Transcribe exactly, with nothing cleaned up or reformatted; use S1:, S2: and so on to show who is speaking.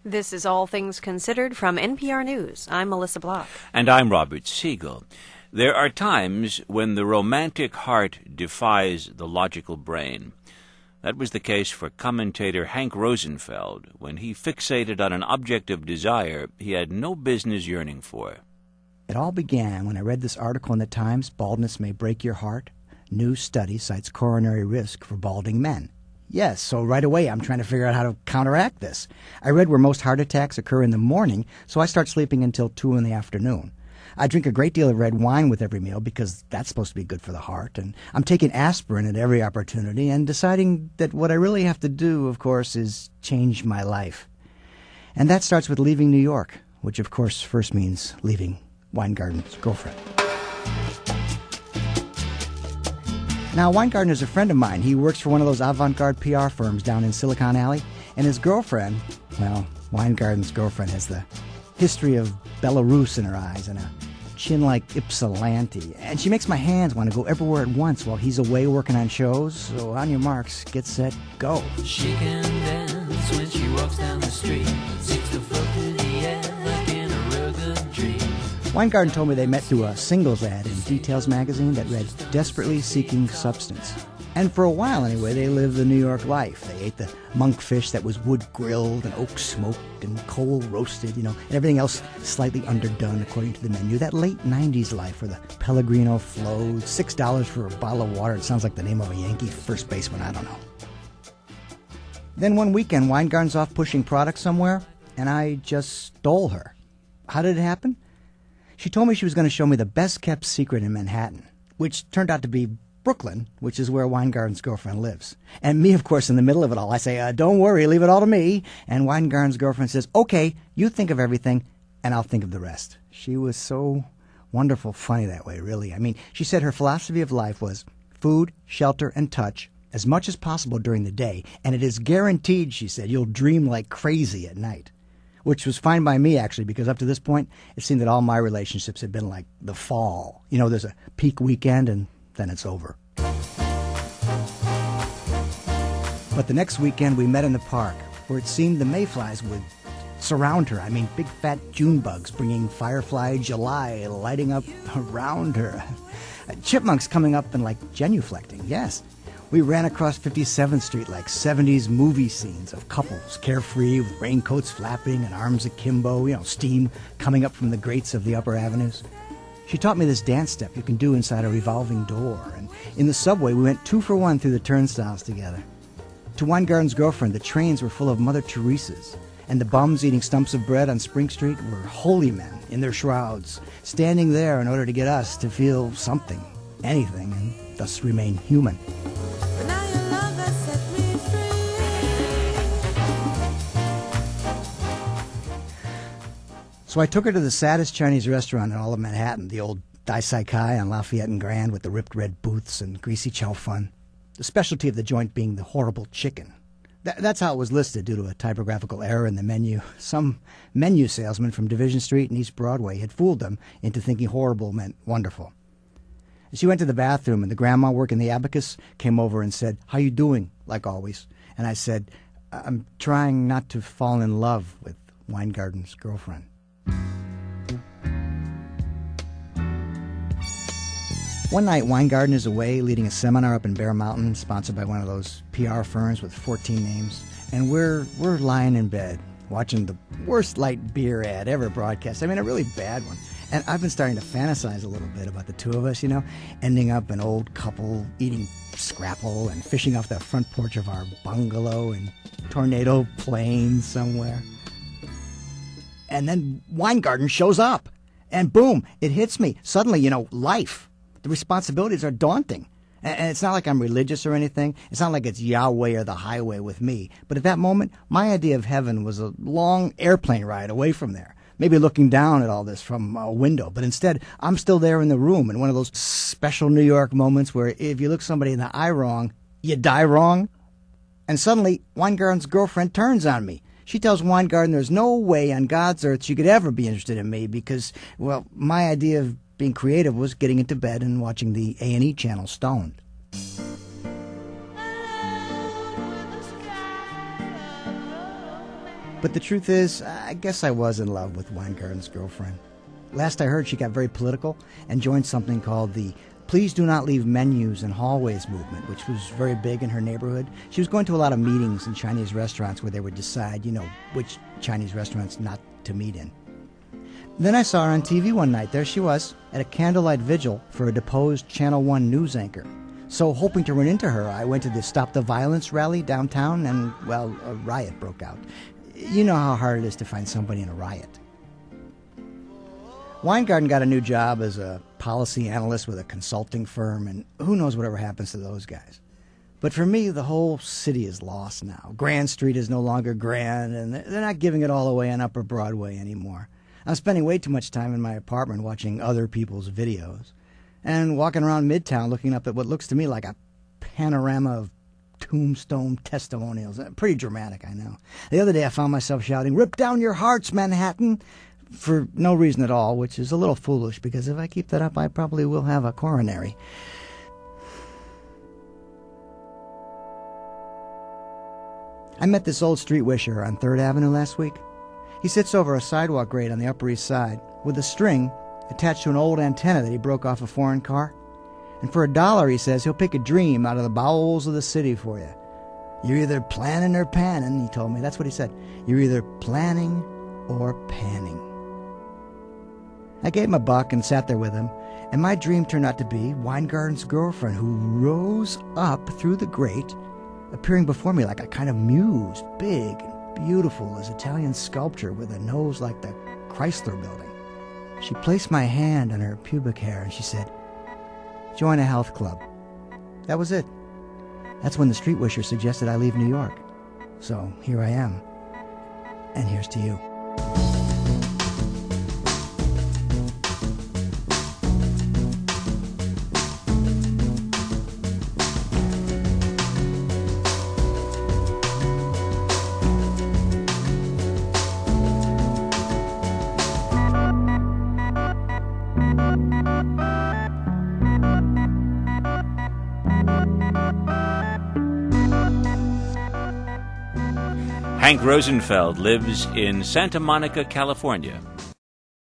S1: This is All Things Considered from N P R News. I'm Melissa Block.
S2: And I'm Robert Siegel. There are times when the romantic heart defies the logical brain. That was the case for commentator Hank Rosenfeld when he fixated on an object of desire he had no business yearning for.
S3: It all began when I read this article in the Times, Baldness May Break Your Heart. New study cites coronary risk for balding men. Yes, so right away I'm trying to figure out how to counteract this. I read where most heart attacks occur in the morning, so I start sleeping until two in the afternoon. I drink a great deal of red wine with every meal because that's supposed to be good for the heart, and I'm taking aspirin at every opportunity and deciding that what I really have to do, of course, is change my life. And that starts with leaving New York, which of course first means leaving Weingarten's girlfriend. Now, Weingarten is a friend of mine. He works for one of those avant-garde P R firms down in Silicon Alley. And his girlfriend, well, Weingarten's girlfriend has the history of Belarus in her eyes and a chin like Ypsilanti. And she makes my hands want to go everywhere at once while he's away working on shows. So on your marks, get set, go.
S4: She can dance when she walks down the street. Seems to float through the air like in a real good dream.
S3: Weingarten told me they met through a singles ad in Details magazine that read, Desperately Seeking Substance. And for a while, anyway, they lived the New York life. They ate the monkfish that was wood-grilled and oak-smoked and coal-roasted, you know, and everything else slightly underdone according to the menu. That late nineties life where the Pellegrino flowed, six dollars for a bottle of water. It sounds like the name of a Yankee first baseman, I don't know. Then one weekend, Weingarten's off pushing product somewhere, and I just stole her. How did it happen? She told me she was going to show me the best-kept secret in Manhattan, which turned out to be Brooklyn, which is where Weingarten's girlfriend lives. And me, of course, in the middle of it all, I say, uh, don't worry, leave it all to me. And Weingarten's girlfriend says, okay, you think of everything, and I'll think of the rest. She was so wonderful, funny that way, really. I mean, she said her philosophy of life was food, shelter, and touch as much as possible during the day, and it is guaranteed, she said, you'll dream like crazy at night. Which was fine by me, actually, because up to this point, it seemed that all my relationships had been like the fall. You know, there's a peak weekend, and then it's over. But the next weekend, we met in the park, where it seemed the mayflies would surround her. I mean, big fat June bugs bringing Firefly July, lighting up around her. Chipmunks coming up and like genuflecting, yes. We ran across fifty-seventh Street like seventies movie scenes of couples, carefree, with raincoats flapping and arms akimbo, you know, steam coming up from the grates of the upper avenues. She taught me this dance step you can do inside a revolving door, and in the subway we went two for one through the turnstiles together. To Weingarten's girlfriend, the trains were full of Mother Teresas, and the bums eating stumps of bread on Spring Street were holy men in their shrouds, standing there in order to get us to feel something, anything, and thus remain human. So I took her to the saddest Chinese restaurant in all of Manhattan, the old Dai Sai Kai on Lafayette and Grand with the ripped red booths and greasy chow fun. The specialty of the joint being the horrible chicken. Th- that's how it was listed due to a typographical error in the menu. Some menu salesman from Division Street and East Broadway had fooled them into thinking horrible meant wonderful. She went to the bathroom, and the grandma working the abacus came over and said, how you doing, like always? And I said, I'm trying not to fall in love with Weingarten's girlfriend. One night, Weingarten is away leading a seminar up in Bear Mountain, sponsored by one of those P R firms with fourteen names. And we're we're lying in bed, watching the worst light beer ad ever broadcast. I mean, a really bad one. And I've been starting to fantasize a little bit about the two of us, you know, ending up an old couple, eating scrapple and fishing off the front porch of our bungalow in Tornado Plains somewhere. And then Weingarten shows up. And boom, it hits me. Suddenly, you know, life. The responsibilities are daunting. And it's not like I'm religious or anything. It's not like it's Yahweh or the highway with me. But at that moment, my idea of heaven was a long airplane ride away from there. Maybe looking down at all this from a window. But instead, I'm still there in the room in one of those special New York moments where if you look somebody in the eye wrong, you die wrong. And suddenly, Weingarten's girlfriend turns on me. She tells Weingarten there's no way on God's earth she could ever be interested in me because, well, my idea of being creative was getting into bed and watching the A and E channel stoned. But the truth is, I guess I was in love with Weingarten's girlfriend. Last I heard, she got very political and joined something called the Please Do Not Leave Menus in Hallways movement, which was very big in her neighborhood. She was going to a lot of meetings in Chinese restaurants where they would decide, you know, which Chinese restaurants not to meet in. Then I saw her on T V one night. There she was, at a candlelight vigil for a deposed Channel one news anchor. So, hoping to run into her, I went to the Stop the Violence rally downtown, and, well, a riot broke out. You know how hard it is to find somebody in a riot. Weingarten got a new job as a policy analyst with a consulting firm, and who knows whatever happens to those guys. But for me, the whole city is lost now. Grand Street is no longer grand, and they're not giving it all away on Upper Broadway anymore. I'm spending way too much time in my apartment watching other people's videos and walking around Midtown looking up at what looks to me like a panorama of tombstone testimonials. Pretty dramatic, I know. The other day I found myself shouting, "Rip down your hearts, Manhattan!" for no reason at all, which is a little foolish, because if I keep that up, I probably will have a coronary. I met this old street wisher on third Avenue last week. He sits over a sidewalk grate on the Upper East Side with a string attached to an old antenna that he broke off a foreign car. And for a dollar, he says, he'll pick a dream out of the bowels of the city for you. You're either planning or panning, he told me. That's what he said. You're either planning or panning. I gave him a buck and sat there with him, and my dream turned out to be Weingarten's girlfriend, who rose up through the grate, appearing before me like a kind of muse, big and beautiful as Italian sculpture with a nose like the Chrysler Building. She placed my hand on her pubic hair and she said, "Join a health club." That was it. That's when the street wisher suggested I leave New York. So here I am. And here's to you.
S2: Hank Rosenfeld lives in Santa Monica, California.